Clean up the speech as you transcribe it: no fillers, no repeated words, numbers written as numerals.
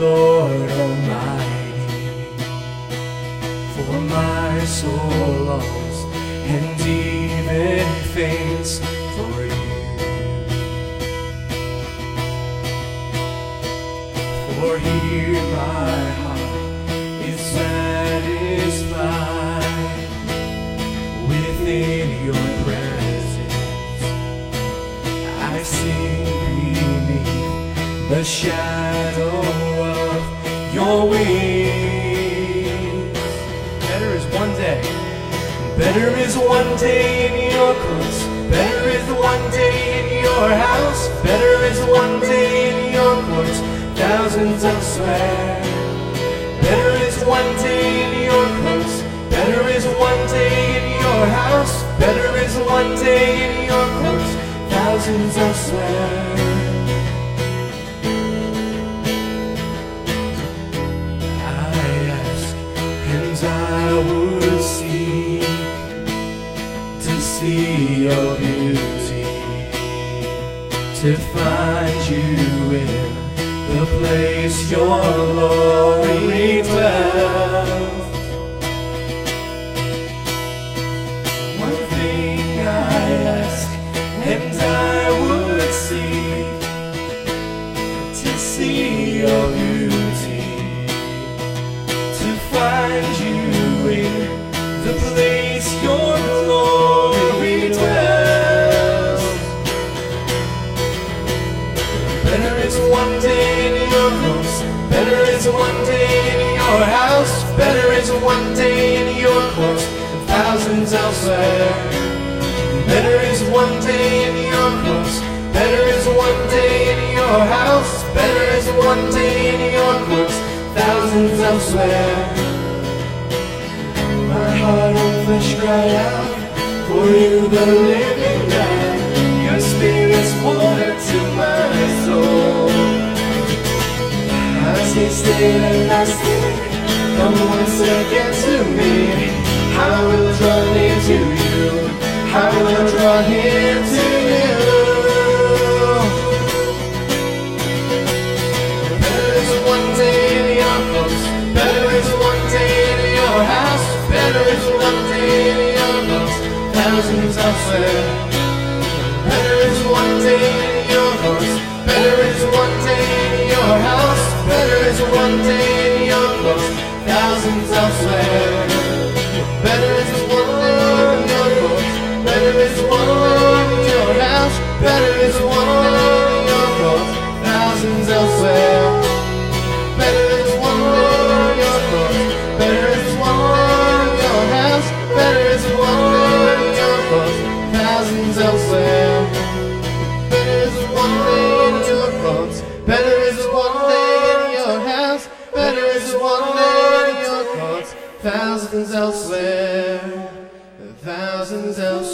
Lord Almighty. For my soul longs and even faints for you. For here my heart is satisfied within your presence. I sing beneath the shadow of your wings. Better is one day. Better is one day in your courts. Better is one day in your house. Better is one day in your courts, thousands elsewhere. Better is one day in your courts. Better is one day in your house. Better is one day in your courts, thousands elsewhere. I would seek to see your beauty, to find you in the place your glory dwells. One thing I ask, and I would seek to see your beauty, to find you in the place your glory dwells. Better is one day in your courts. Better is one day in your house. Better is one day in your courts, and thousands elsewhere. Better is one day in your courts. Better is one day in your house. Better is one day in your courts, thousands elsewhere. My heart and flesh cry out for you, the living God. Your spirit's water to my soul. I tasted and I still come once again to me. I will draw near to you. I will draw near to you. Better is one day in your courts. Better is one day in your house. Better is one day in your courts, thousands elsewhere. Better is one day in your courts. Better is one day in your house. Better is one day in your courts, thousands elsewhere. Better is one day in your courts. Better is one day in your house. Better is one day in your courts, thousands elsewhere. Better is one day in your courts. Better is one day in your house. Better is one day in your courts, thousands elsewhere. Better is one day in your courts. Better is one day in your house. Better is one day in your courts, thousands elsewhere. Thousands elsewhere.